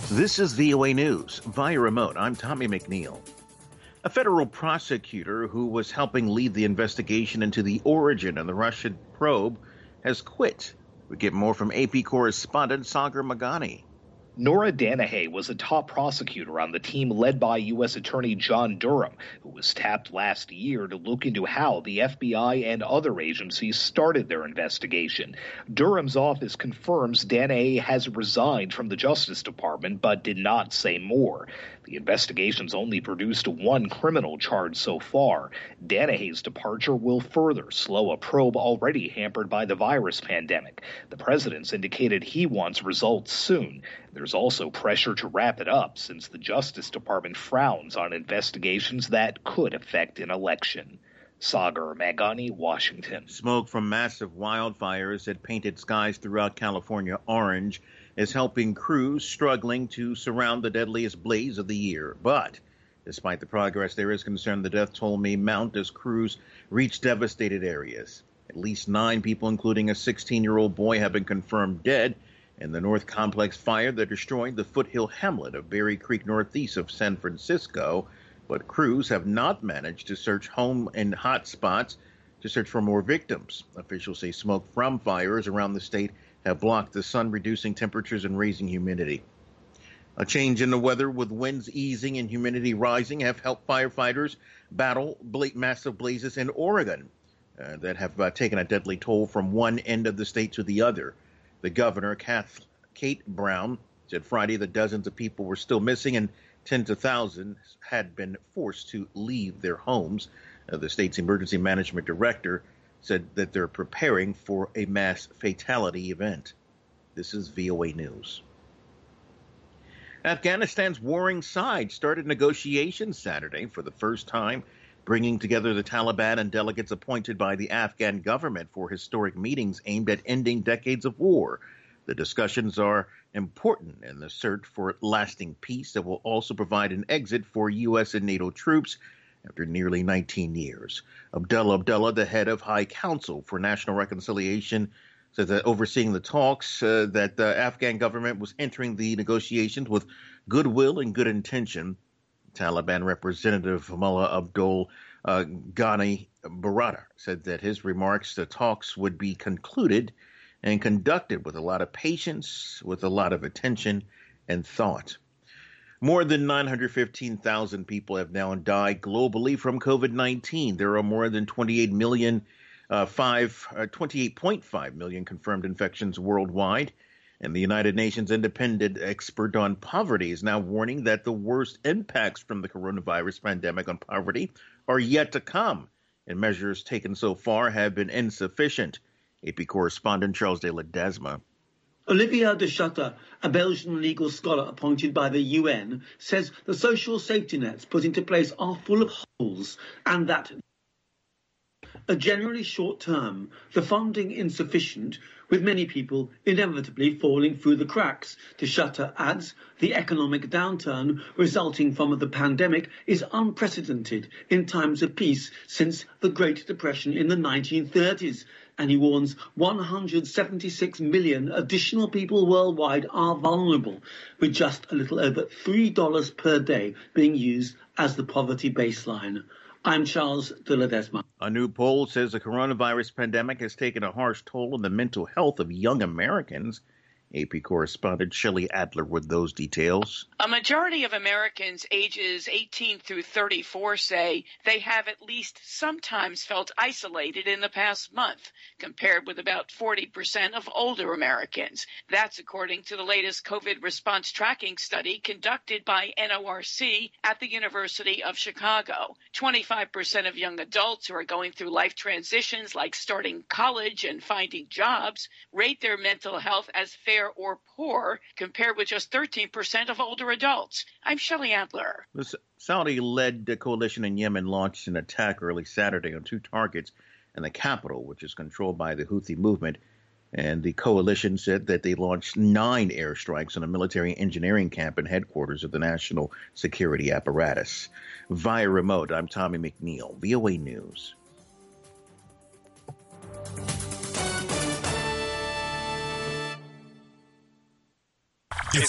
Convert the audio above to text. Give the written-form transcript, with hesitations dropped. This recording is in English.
This is VOA News via remote. I'm Tommy McNeil. A federal prosecutor who was helping lead the investigation into the origin of the Russian probe has quit. We get more from AP correspondent Sagar Meghani. Nora Danahay was a top prosecutor on the team led by U.S. Attorney John Durham, who was tapped last year to look into how the FBI and other agencies started their investigation. Durham's office confirms Danahay has resigned from the Justice Department, but did not say more. The investigation's only produced one criminal charge so far. Danahay's departure will further slow a probe already hampered by the virus pandemic. The president's indicated he wants results soon. There's also pressure to wrap it up since the Justice Department frowns on investigations that could affect an election. Sagar Meghani, Washington. Smoke from massive wildfires that painted skies throughout California orange is helping crews struggling to surround the deadliest blaze of the year. But despite the progress, there is concern the death toll may mount as crews reach devastated areas. At least 9 people, including a 16-year-old boy, have been confirmed dead in the North Complex fire that destroyed the foothill hamlet of Berry Creek northeast of San Francisco. But crews have not managed to search home and hot spots to search for more victims. Officials say smoke from fires around the state have blocked the sun, reducing temperatures and raising humidity. A change in the weather with winds easing and humidity rising have helped firefighters battle massive blazes in Oregon that have taken a deadly toll from one end of the state to the other. The governor, Kate Brown, said Friday that dozens of people were still missing and tens of thousands had been forced to leave their homes. The state's emergency management director said that they're preparing for a mass fatality event. This is VOA News. Afghanistan's warring side started negotiations Saturday for the first time, bringing together the Taliban and delegates appointed by the Afghan government for historic meetings aimed at ending decades of war. The discussions are important in the search for lasting peace that will also provide an exit for U.S. and NATO troops after nearly 19 years. Abdullah Abdullah, the head of High Council for National Reconciliation, said that overseeing the talks, that the Afghan government was entering the negotiations with goodwill and good intention. Taliban representative Mullah Abdul Ghani Barada said that his remarks, the talks would be concluded and conducted with a lot of patience, with a lot of attention and thought. More than 915,000 people have now died globally from COVID-19. There are more than 28.5 million confirmed infections worldwide. And the United Nations independent expert on poverty is now warning that the worst impacts from the coronavirus pandemic on poverty are yet to come, and measures taken so far have been insufficient. AP correspondent Charles de Ledesma. Olivier de Schutter, a Belgian legal scholar appointed by the UN, says the social safety nets put into place are full of holes and that are generally short-term, the funding insufficient, with many people inevitably falling through the cracks. De Schutter adds the economic downturn resulting from the pandemic is unprecedented in times of peace since the Great Depression in the 1930s. And he warns 176 million additional people worldwide are vulnerable, with just a little over $3 per day being used as the poverty baseline. I'm Charles de Ledesma. A new poll says the coronavirus pandemic has taken a harsh toll on the mental health of young Americans. AP correspondent Shelley Adler with those details. A majority of Americans ages 18 through 34 say they have at least sometimes felt isolated in the past month, compared with about 40% of older Americans. That's according to the latest COVID response tracking study conducted by NORC at the University of Chicago. 25% of young adults who are going through life transitions like starting college and finding jobs rate their mental health as fair or poor, compared with just 13% of older adults. I'm Shelley Adler. The Saudi-led coalition in Yemen launched an attack early Saturday on 2 targets in the capital, which is controlled by the Houthi movement. And the coalition said that they launched 9 airstrikes on a military engineering camp and headquarters of the national security apparatus. Via remote, I'm Tommy McNeil, VOA News.